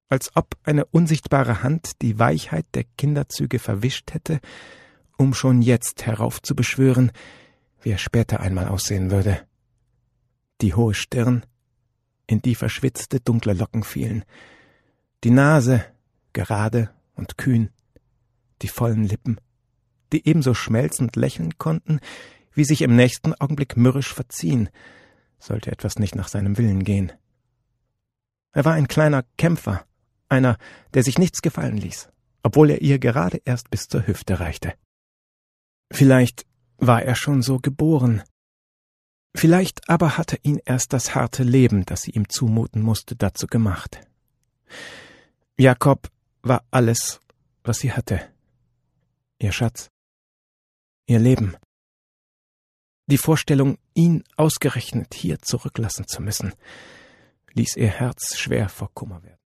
als ob eine unsichtbare Hand die Weichheit der Kinderzüge verwischt hätte, um schon jetzt heraufzubeschwören, wie er später einmal aussehen würde. Die hohe Stirn, in die verschwitzte dunkle Locken fielen, die Nase, gerade und kühn, die vollen Lippen, die ebenso schmelzend lächeln konnten, wie sich im nächsten Augenblick mürrisch verziehen, sollte etwas nicht nach seinem Willen gehen. Er war ein kleiner Kämpfer, einer, der sich nichts gefallen ließ, obwohl er ihr gerade erst bis zur Hüfte reichte. Vielleicht war er schon so geboren. Vielleicht aber hatte ihn erst das harte Leben, das sie ihm zumuten musste, dazu gemacht. Jakob war alles, was sie hatte. Ihr Schatz, ihr Leben. Die Vorstellung, ihn ausgerechnet hier zurücklassen zu müssen, ließ ihr Herz schwer vor Kummer werden.